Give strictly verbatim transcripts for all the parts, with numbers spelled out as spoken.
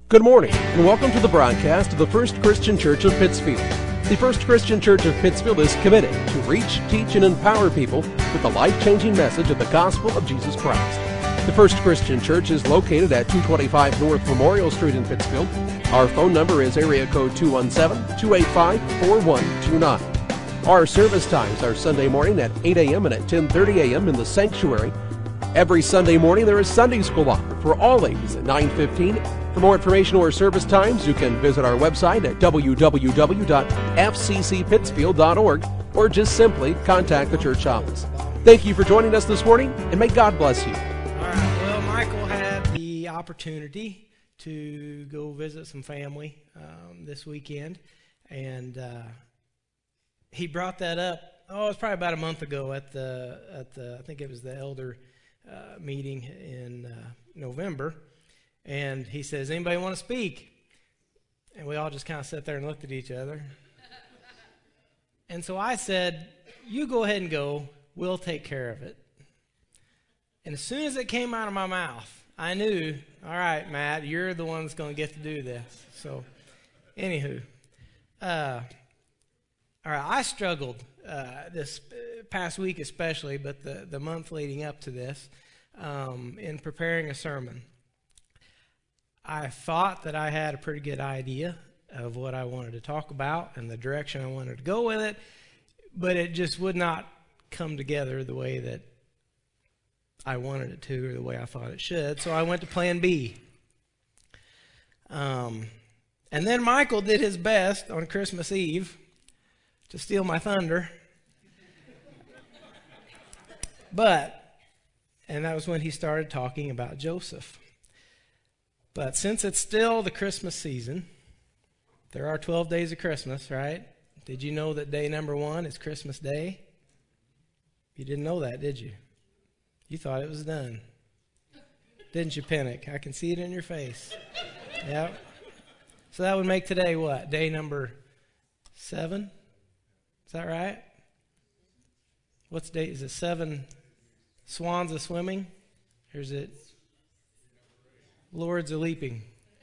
Good morning, and welcome to the broadcast of the First Christian Church of Pittsfield. The First Christian Church of Pittsfield is committed to reach, teach, and empower people with the life-changing message of the gospel of Jesus Christ. The First Christian Church is located at two twenty-five North Memorial Street in Pittsfield. Our phone number is area code two one seven, two eight five, four one two nine. Our service times are Sunday morning at eight a.m. and at ten thirty a.m. in the sanctuary. Every Sunday morning there is Sunday school offered for all ages at nine fifteen. For more information or service times, you can visit our website at w w w dot f c c pittsfield dot org or just simply contact the church office. Thank you for joining us this morning, and may God bless you. All right, well, Michael had the opportunity to go visit some family um, this weekend, and uh, he brought that up, oh, it was probably about a month ago at the, at the I think it was the elder uh, meeting in uh, November. And he says, anybody want to speak? And we all just kind of sat there and looked at each other. And so I said, you go ahead and go. We'll take care of it. And as soon as it came out of my mouth, I knew, all right, Matt, you're the one that's going to get to do this. So, anywho, uh, all right, I struggled uh, this past week especially, but the, the month leading up to this, um, in preparing a sermon. I thought that I had a pretty good idea of what I wanted to talk about and the direction I wanted to go with it, but it just would not come together the way that I wanted it to or the way I thought it should, so I went to plan B. Um, and then Michael did his best on Christmas Eve to steal my thunder, but, and that was when he started talking about Joseph. But since it's still the Christmas season, there are twelve days of Christmas, right? Did you know that day number one is Christmas Day? You didn't know that, did you? You thought it was done. Didn't you, Pinnock? I can see it in your face. Yep. So that would make today what? Day number seven? Is that right? What's day? Is it seven swans a swimming? Or is it Lords a leaping?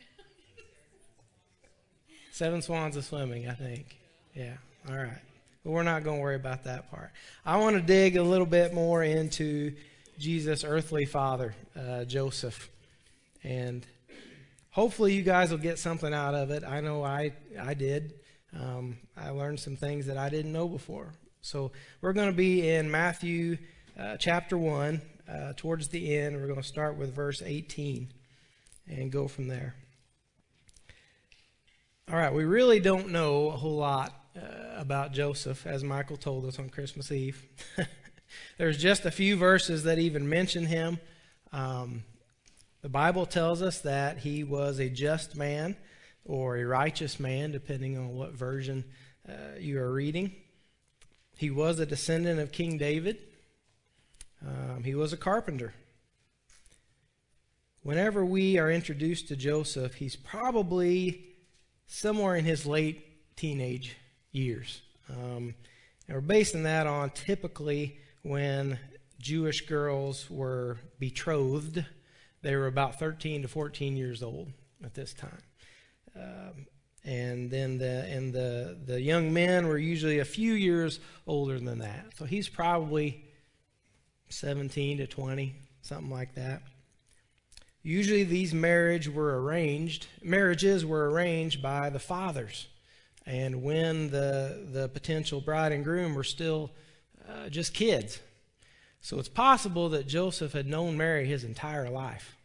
Seven swans a swimming, I think. Yeah, all right. But we're not going to worry about that part. I want to dig a little bit more into Jesus' earthly father, uh, Joseph. And hopefully you guys will get something out of it. I know I, I did. Um, I learned some things that I didn't know before. So we're going to be in Matthew uh, chapter one, uh, towards the end. We're going to start with verse eighteen. And go from there. All right, we really don't know a whole lot uh, about Joseph, as Michael told us on Christmas Eve. There's just a few verses that even mention him. Um, the Bible tells us that he was a just man or a righteous man, depending on what version uh, you are reading. He was a descendant of King David. Um, he was a carpenter. Whenever we are introduced to Joseph, he's probably somewhere in his late teenage years. Um, and we're basing that on typically when Jewish girls were betrothed. They were about thirteen to fourteen years old at this time. Um, and then the and the, the young men were usually a few years older than that. So he's probably seventeen to twenty, something like that. Usually these marriage were arranged, marriages were arranged by the fathers. And when the, the potential bride and groom were still uh, just kids. So it's possible that Joseph had known Mary his entire life.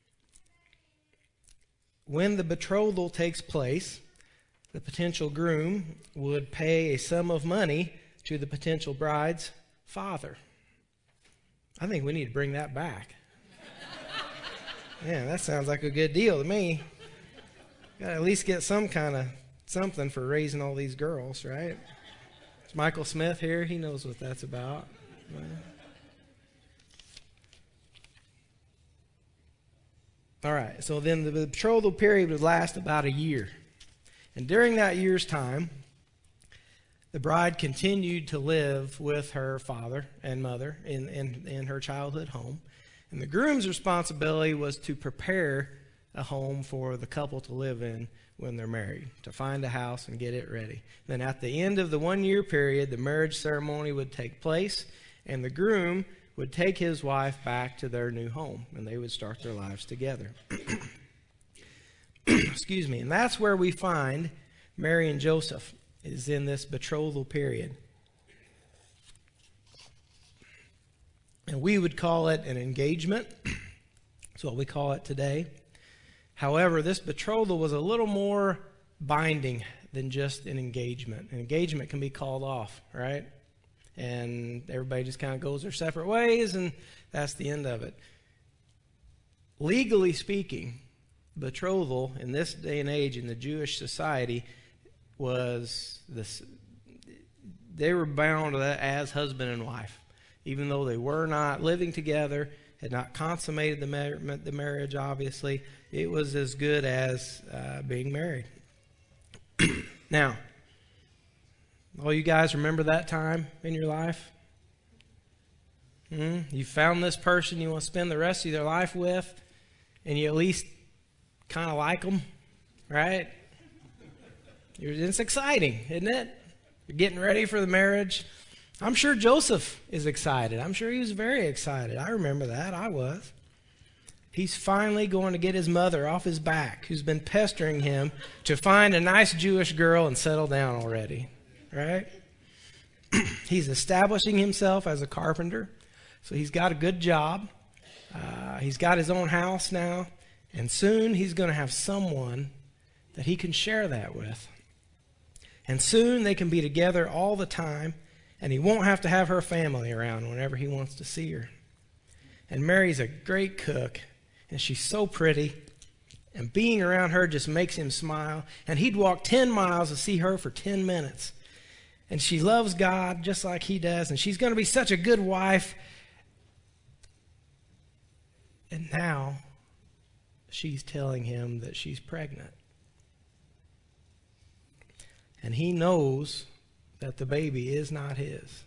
When the betrothal takes place, the potential groom would pay a sum of money to the potential bride's father. I think we need to bring that back. Yeah, that sounds like a good deal to me. Got to at least get some kind of something for raising all these girls, right? Is Michael Smith here? He knows what that's about. Right? All right, so then the betrothal period would last about a year. And during that year's time, the bride continued to live with her father and mother in, in, in her childhood home. And the groom's responsibility was to prepare a home for the couple to live in when they're married, to find a house and get it ready. Then at the end of the one-year period, the marriage ceremony would take place, and the groom would take his wife back to their new home, and they would start their lives together. Excuse me. And that's where we find Mary and Joseph, is in this betrothal period. And we would call it an engagement. That's what we call it today. However, this betrothal was a little more binding than just an engagement. An engagement can be called off, right? And everybody just kind of goes their separate ways, and that's the end of it. Legally speaking, betrothal in this day and age in the Jewish society was this, they were bound as husband and wife. Even though they were not living together, had not consummated the, mar- the marriage, obviously, it was as good as uh, being married. Now, all you guys remember that time in your life? Hmm? You found this person you want to spend the rest of your life with, and you at least kind of like them, right? It's exciting, isn't it? You're getting ready for the marriage. I'm sure Joseph is excited. I'm sure he was very excited. I remember that. I was. He's finally going to get his mother off his back, who's been pestering him to find a nice Jewish girl and settle down already, right? He's establishing himself as a carpenter, so he's got a good job. Uh, he's got his own house now, and soon he's going to have someone that he can share that with. And soon they can be together all the time, and he won't have to have her family around whenever he wants to see her. And Mary's a great cook, and she's so pretty, and being around her just makes him smile. And he'd walk ten miles to see her for ten minutes. And she loves God just like he does, and she's going to be such a good wife. And now she's telling him that she's pregnant. And he knows that the baby is not his.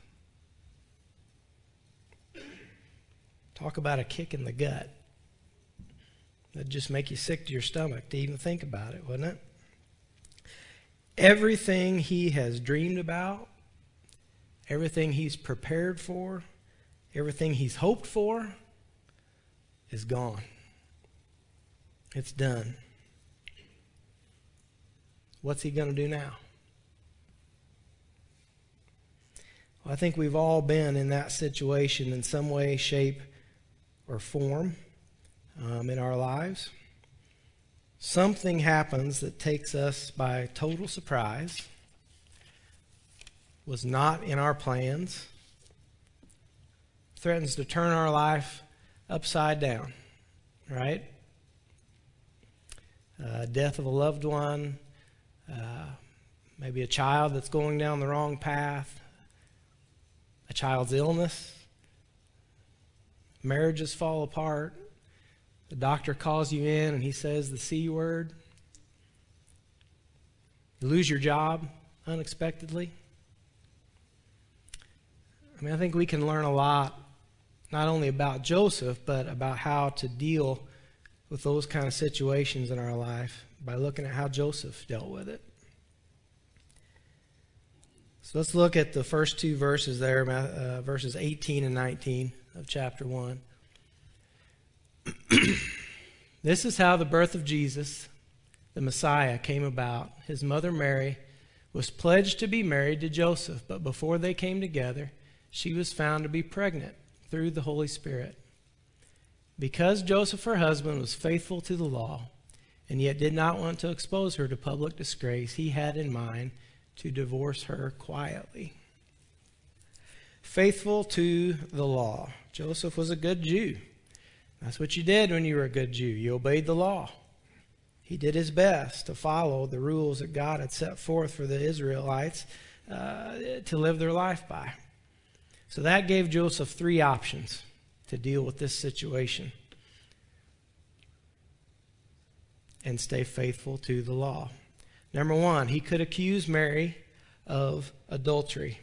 Talk about a kick in the gut. That'd just make you sick to your stomach to even think about it, wouldn't it? Everything he has dreamed about, everything he's prepared for, everything he's hoped for is gone. It's done. What's he going to do now? Well, I think we've all been in that situation in some way, shape, or form um, in our lives. Something happens that takes us by total surprise, was not in our plans, threatens to turn our life upside down, right? Uh, death of a loved one, uh, maybe a child that's going down the wrong path, a child's illness, marriages fall apart, the doctor calls you in and he says the C word, you lose your job unexpectedly. I mean, I think we can learn a lot, not only about Joseph, but about how to deal with those kind of situations in our life by looking at how Joseph dealt with it. So let's look at the first two verses there, uh, verses eighteen and nineteen of chapter one. This is how the birth of Jesus, the Messiah, came about. His mother Mary was pledged to be married to Joseph, but before they came together, she was found to be pregnant through the Holy Spirit. Because Joseph, her husband, was faithful to the law, and yet did not want to expose her to public disgrace, he had in mind to divorce her quietly. Faithful to the law. Joseph was a good Jew. That's what you did when you were a good Jew. You obeyed the law. He did his best to follow the rules that God had set forth for the Israelites uh, to live their life by. So that gave Joseph three options to deal with this situation and stay faithful to the law. Number one, he could accuse Mary of adultery,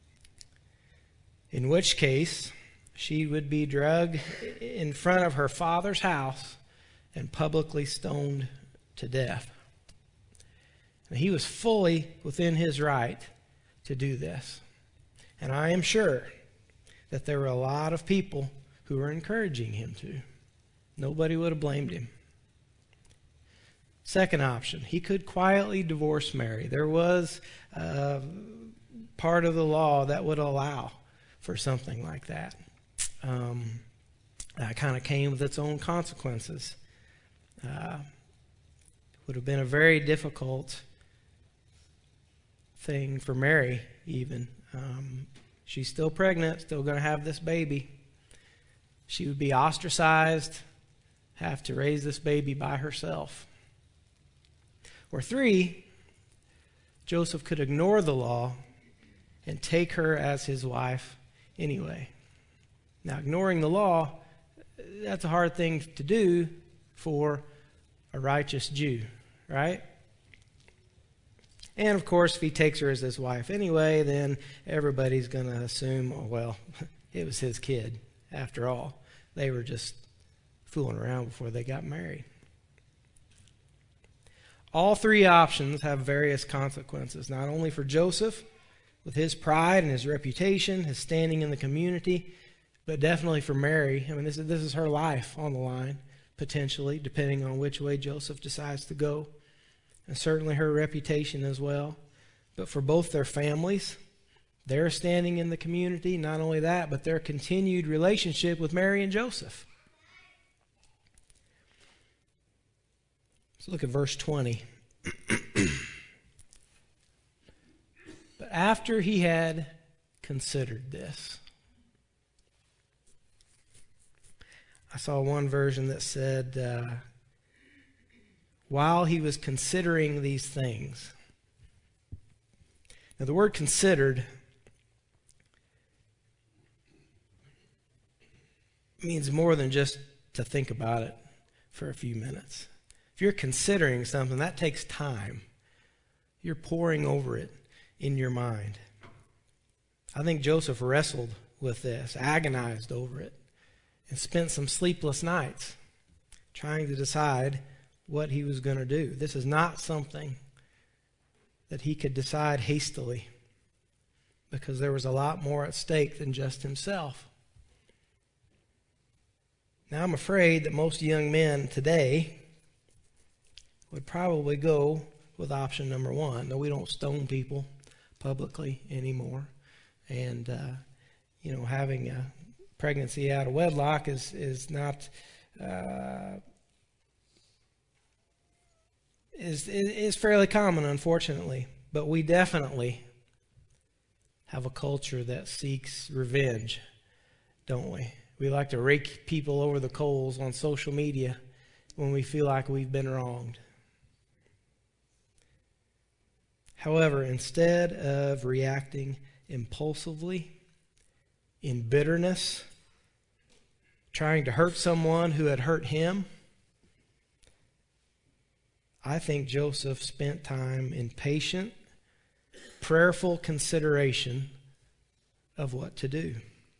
in which case she would be dragged in front of her father's house and publicly stoned to death. And he was fully within his right to do this. And I am sure that there were a lot of people who were encouraging him to. Nobody would have blamed him. Second option, he could quietly divorce Mary. There was uh, part of the law that would allow for something like that. Um, that kind of came with its own consequences. Uh, would have been a very difficult thing for Mary, even. Um, she's still pregnant, still going to have this baby. She would be ostracized, have to raise this baby by herself. Or three, Joseph could ignore the law and take her as his wife anyway. Now, ignoring the law, that's a hard thing to do for a righteous Jew, right? And of course, if he takes her as his wife anyway, then everybody's going to assume, oh, well, it was his kid after all. They were just fooling around before they got married. All three options have various consequences, not only for Joseph, with his pride and his reputation, his standing in the community, but definitely for Mary. I mean, this is, this is her life on the line, potentially, depending on which way Joseph decides to go. And certainly her reputation as well. But for both their families, their standing in the community, not only that, but their continued relationship with Mary and Joseph. Let's look at verse twenty. But after he had considered this, I saw one version that said, uh, while he was considering these things. Now, the word considered means more than just to think about it for a few minutes. If you're considering something, that takes time. You're poring over it in your mind. I think Joseph wrestled with this, agonized over it, and spent some sleepless nights trying to decide what he was going to do. This is not something that he could decide hastily, because there was a lot more at stake than just himself. Now, I'm afraid that most young men today would probably go with option number one. No, we don't stone people publicly anymore. And, uh, you know, having a pregnancy out of wedlock is, is not... Uh, is is fairly common, unfortunately. But we definitely have a culture that seeks revenge, don't we? We like to rake people over the coals on social media when we feel like we've been wronged. However, instead of reacting impulsively, in bitterness, trying to hurt someone who had hurt him, I think Joseph spent time in patient, prayerful consideration of what to do.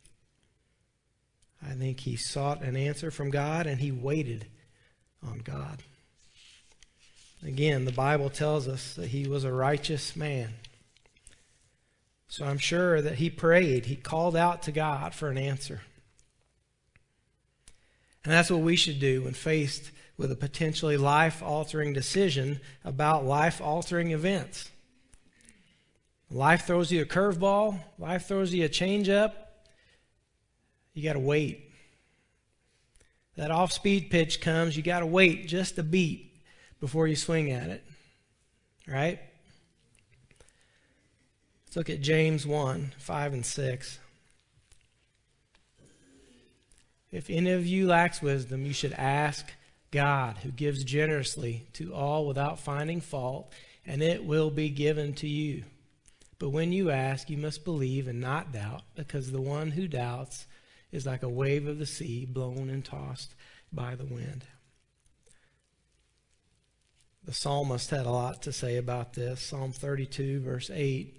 I think he sought an answer from God, and he waited on God. Again, the Bible tells us that he was a righteous man. So I'm sure that he prayed. He called out to God for an answer. And that's what we should do when faced with a potentially life-altering decision about life-altering events. Life throws you a curveball. Life throws you a changeup. You got to wait. That off-speed pitch comes. You got to wait just a beat before you swing at it. Right? Let's look at James one, five and six. If any of you lacks wisdom, you should ask God, who gives generously to all without finding fault, and it will be given to you. But when you ask, you must believe and not doubt, because the one who doubts is like a wave of the sea blown and tossed by the wind. The psalmist had a lot to say about this. Psalm thirty-two, verse eight.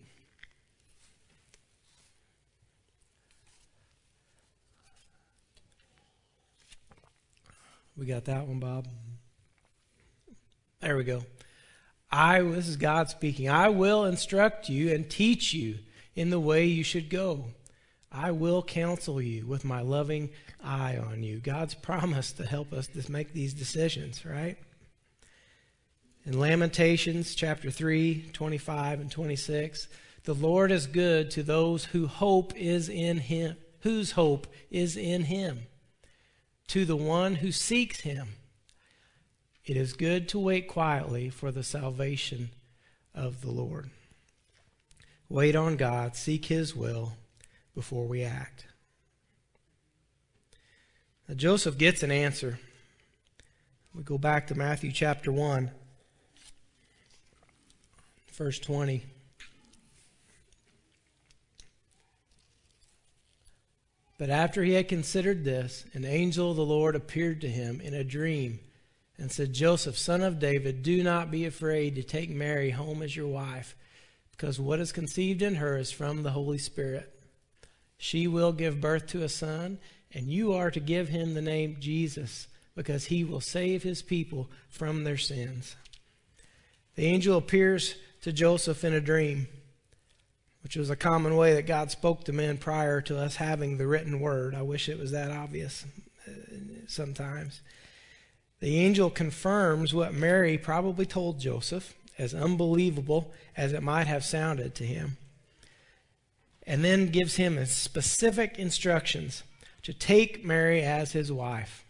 We got that one, Bob? There we go. I, this is God speaking. I will instruct you and teach you in the way you should go. I will counsel you with my loving eye on you. God's promised to help us to make these decisions, right? In Lamentations chapter three, twenty-five and twenty-six, the Lord is good to those whose hope is in him, whose hope is in him. To the one who seeks him, it is good to wait quietly for the salvation of the Lord. Wait on God, seek his will before we act. Now, Joseph gets an answer. We go back to Matthew chapter one, verse twenty. But after he had considered this, an angel of the Lord appeared to him in a dream and said, Joseph, son of David, do not be afraid to take Mary home as your wife, because what is conceived in her is from the Holy Spirit. She will give birth to a son, and you are to give him the name Jesus, because he will save his people from their sins. The angel appears to Joseph in a dream, which was a common way that God spoke to men prior to us having the written word. I wish it was that obvious sometimes. The angel confirms what Mary probably told Joseph, as unbelievable as it might have sounded to him, and then gives him specific instructions to take Mary as his wife,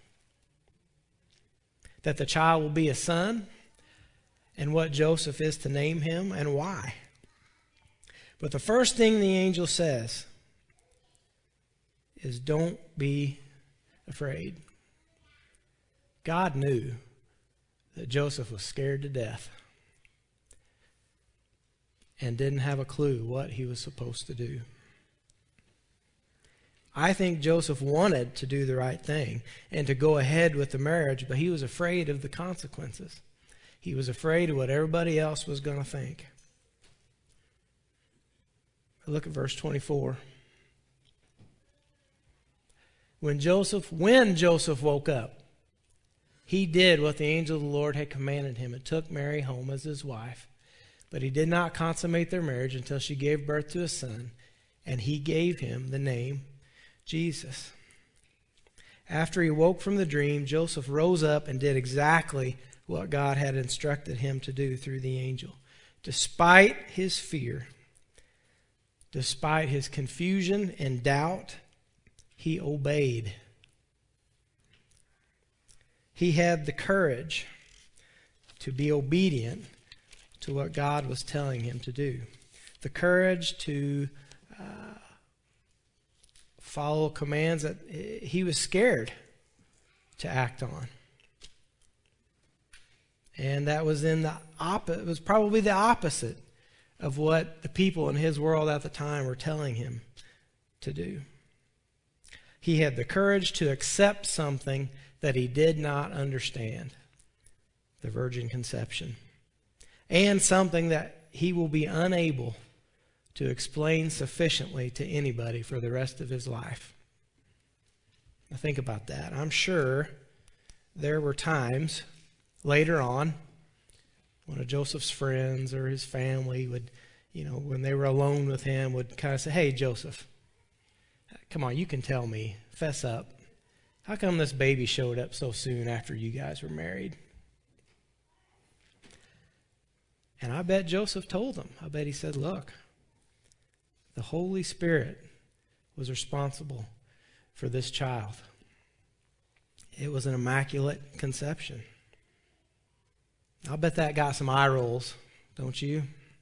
that the child will be a son, and what Joseph is to name him and why. But the first thing the angel says is, don't be afraid. God knew that Joseph was scared to death and didn't have a clue what he was supposed to do. I think Joseph wanted to do the right thing and to go ahead with the marriage, but he was afraid of the consequences. He was afraid of what everybody else was going to think. Look at verse twenty-four. When Joseph, when Joseph woke up, he did what the angel of the Lord had commanded him and took Mary home as his wife. But he did not consummate their marriage until she gave birth to a son, and he gave him the name Jesus. After he woke from the dream, Joseph rose up and did exactly what God had instructed him to do through the angel. Despite his fear, despite his confusion and doubt, he obeyed. He had the courage to be obedient to what God was telling him to do. The courage to uh, follow commands that he was scared to act on. And that was in the opposite, it was probably the opposite of what the people in his world at the time were telling him to do. He had the courage to accept something that he did not understand, the virgin conception, and something that he will be unable to explain sufficiently to anybody for the rest of his life. Now think about that. I'm sure there were times later on one of Joseph's friends or his family would, you know, when they were alone with him, would kind of say, hey, Joseph, come on, you can tell me, fess up. How come this baby showed up so soon after you guys were married? And I bet Joseph told them. I bet he said, look, the Holy Spirit was responsible for this child. It was an immaculate conception. I'll bet that got some eye rolls, don't you?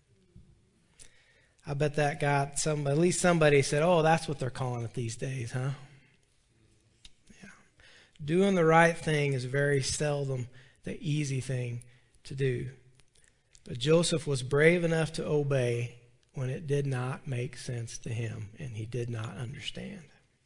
I bet that got some, at least somebody said, oh, that's what they're calling it these days, huh? Yeah. Doing the right thing is very seldom the easy thing to do. But Joseph was brave enough to obey when it did not make sense to him and he did not understand.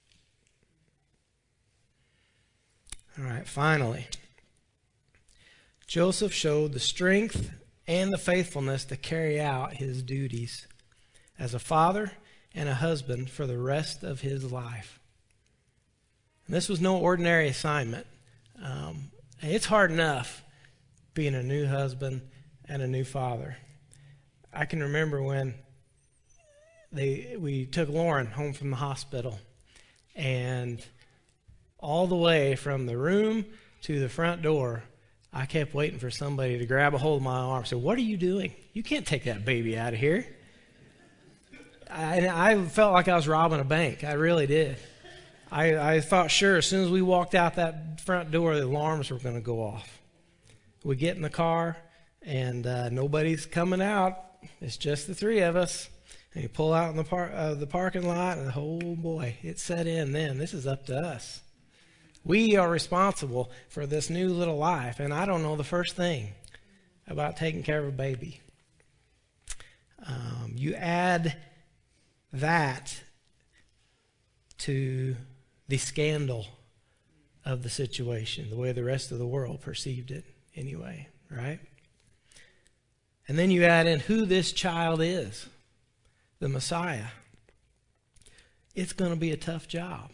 All right, finally, Joseph showed the strength and the faithfulness to carry out his duties as a father and a husband for the rest of his life. And this was no ordinary assignment. Um, it's hard enough being a new husband and a new father. I can remember when they we took Lauren home from the hospital, and all the way from the room to the front door, I kept waiting for somebody to grab a hold of my arm and say, "What are you doing? You can't take that baby out of here." I, I felt like I was robbing a bank. I really did. I, I thought, sure, as soon as we walked out that front door, the alarms were going to go off. We get in the car, and uh, nobody's coming out. It's just the three of us. And you pull out in the, par- uh, the parking lot, and oh boy, it set in then. This is up to us. We are responsible for this new little life, and I don't know the first thing about taking care of a baby. Um, you add that to the scandal of the situation, the way the rest of the world perceived it anyway, right? And then you add in who this child is, the Messiah. It's going to be a tough job.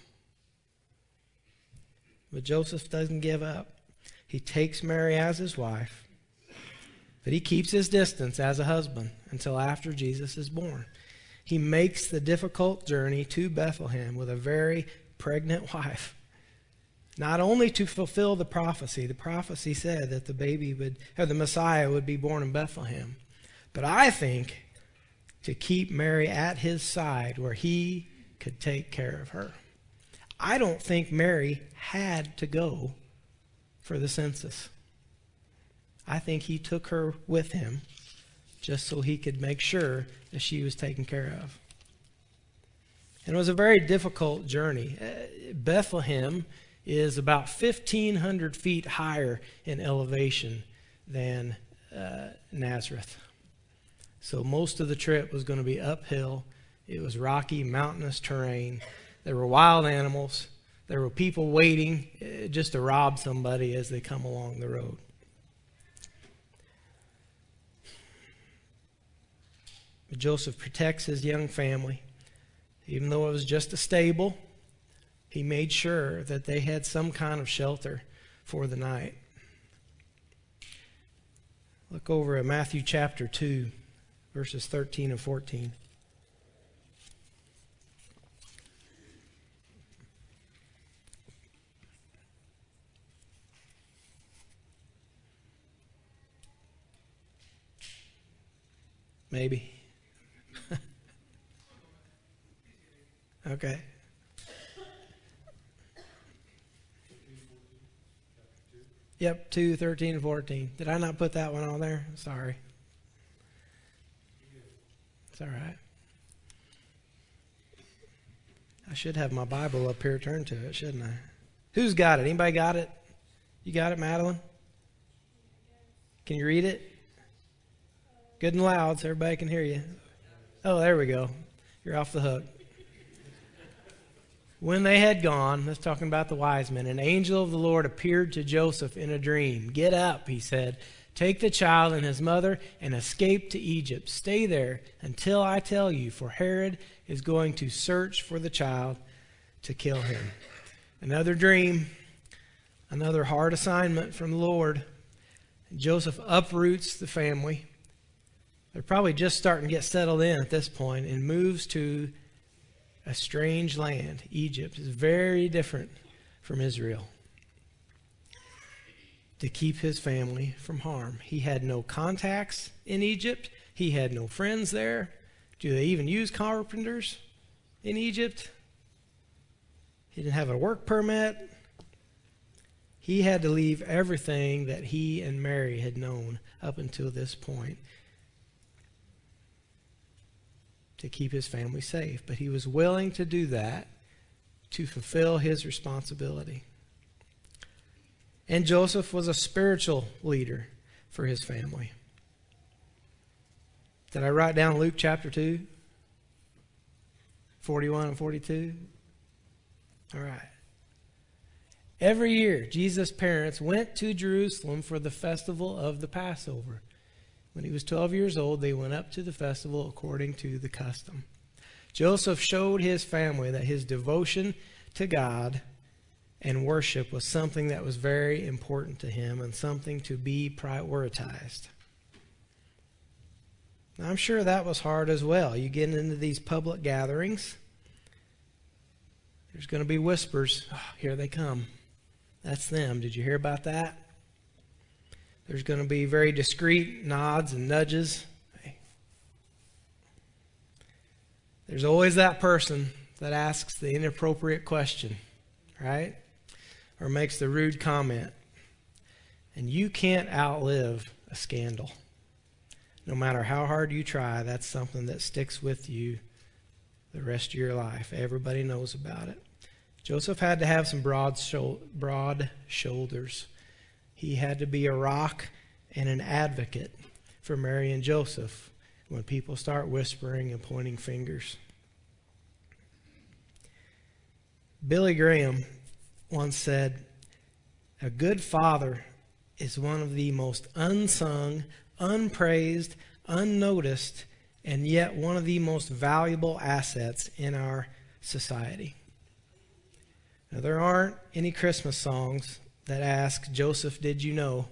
But Joseph doesn't give up. He takes Mary as his wife, but he keeps his distance as a husband until after Jesus is born. He makes the difficult journey to Bethlehem with a very pregnant wife, not only to fulfill the prophecy. The prophecy said that the baby would, or the Messiah would be born in Bethlehem, but I think to keep Mary at his side where he could take care of her. I don't think Mary had to go for the census. I think he took her with him just so he could make sure that she was taken care of. And it was a very difficult journey. Uh, Bethlehem is about fifteen hundred feet higher in elevation than uh, Nazareth. So most of the trip was going to be uphill. It was rocky, mountainous terrain. There were wild animals. There were people waiting uh, just to rob somebody as they come along the road. But Joseph protects his young family. Even though it was just a stable, he made sure that they had some kind of shelter for the night. Look over at Matthew chapter two, verses thirteen and fourteen. Maybe. Okay. Yep, two, thirteen, and fourteen. Did I not put that one on there? Sorry. It's all right. I should have my Bible up here turned to it, shouldn't I? Who's got it? Anybody got it? You got it, Madeline? Can you read it? Good and loud so everybody can hear you. Oh, there we go. You're off the hook. When they had gone, that's talking about the wise men, an angel of the Lord appeared to Joseph in a dream. "Get up," he said, "take the child and his mother and escape to Egypt. Stay there until I tell you, for Herod is going to search for the child to kill him." Another dream, another hard assignment from the Lord. Joseph uproots the family. They're probably just starting to get settled in at this point, and moves to a strange land. Egypt is very different from Israel. To keep his family from harm. He had no contacts in Egypt. He had no friends there. Do they even use carpenters in Egypt? He didn't have a work permit. He had to leave everything that he and Mary had known up until this point to keep his family safe. But he was willing to do that to fulfill his responsibility. And Joseph was a spiritual leader for his family. Did I write down Luke chapter two? forty-one and forty-two? All right. Every year, Jesus' parents went to Jerusalem for the festival of the Passover. When he was twelve years old, they went up to the festival according to the custom. Joseph showed his family that his devotion to God and worship was something that was very important to him and something to be prioritized. Now, I'm sure that was hard as well. You get into these public gatherings, there's going to be whispers. Oh, here they come. That's them. Did you hear about that? There's going to be very discreet nods and nudges. Hey. There's always that person that asks the inappropriate question, right? Or makes the rude comment. And you can't outlive a scandal. No matter how hard you try, that's something that sticks with you the rest of your life. Everybody knows about it. Joseph had to have some broad, shou- broad shoulders. He had to be a rock and an advocate for Mary and Joseph when people start whispering and pointing fingers. Billy Graham once said, "A good father is one of the most unsung, unpraised, unnoticed, and yet one of the most valuable assets in our society." Now, there aren't any Christmas songs that ask, "Joseph, did you know?"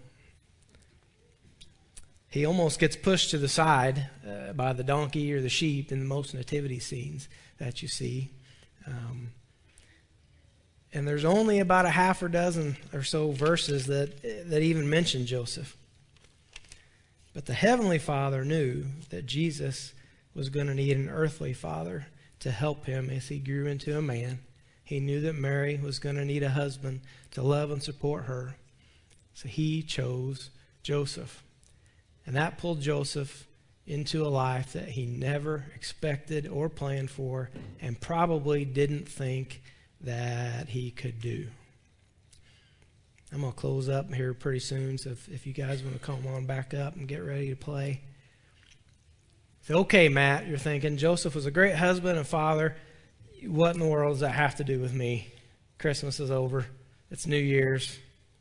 He almost gets pushed to the side uh, by the donkey or the sheep in most nativity scenes that you see. Um, and there's only about a half a dozen or so verses that, that even mention Joseph. But the Heavenly Father knew that Jesus was going to need an earthly father to help him as he grew into a man. He knew that Mary was going to need a husband to love and support her. So he chose Joseph. And that pulled Joseph into a life that he never expected or planned for and probably didn't think that he could do. I'm going to close up here pretty soon, so if, if you guys want to come on back up and get ready to play. So, okay, Matt, you're thinking, Joseph was a great husband and father. What in the world does that have to do with me? Christmas is over. It's New Year's.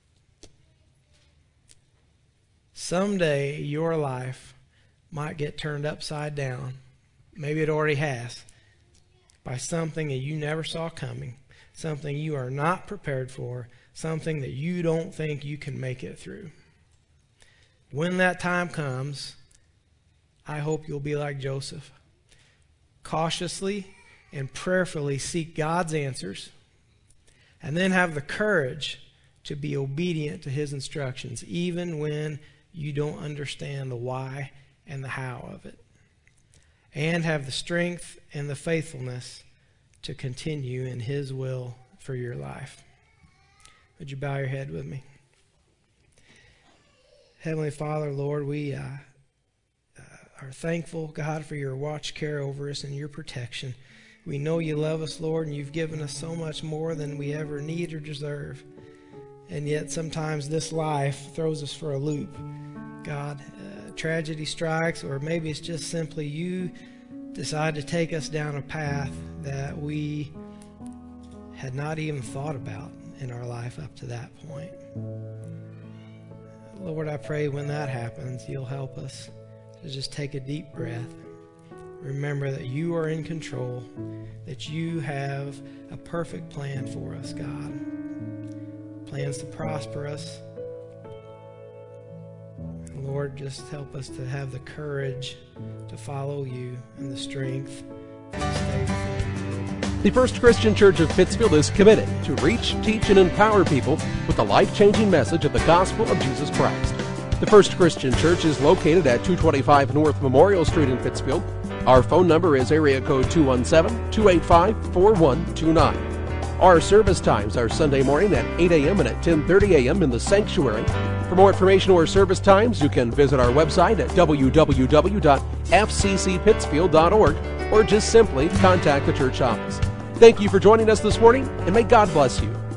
Someday your life might get turned upside down. Maybe it already has. By something that you never saw coming. Something you are not prepared for. Something that you don't think you can make it through. When that time comes, I hope you'll be like Joseph. Cautiously and prayerfully seek God's answers, and then have the courage to be obedient to His instructions, even when you don't understand the why and the how of it. And have the strength and the faithfulness to continue in His will for your life. Would you bow your head with me? Heavenly Father, Lord, we uh, uh, are thankful, God, for your watch care over us and your protection. We know you love us, Lord, and you've given us so much more than we ever need or deserve. And yet sometimes this life throws us for a loop. God, uh, tragedy strikes, or maybe it's just simply you decide to take us down a path that we had not even thought about in our life up to that point. Lord, I pray when that happens, you'll help us to just take a deep breath. Remember that you are in control, that you have a perfect plan for us, God. Plans to prosper us. Lord, just help us to have the courage to follow you and the strength to stay with you. The First Christian Church of Pittsfield is committed to reach, teach, and empower people with the life-changing message of the gospel of Jesus Christ. The First Christian Church is located at two twenty-five North Memorial Street in Pittsfield. Our phone number is area code two one seven, two eight five, four one two nine. Our service times are Sunday morning at eight a.m. and at ten thirty a.m. in the sanctuary. For more information or service times, you can visit our website at w w w dot f c c pittsfield dot org or just simply contact the church office. Thank you for joining us this morning, and may God bless you.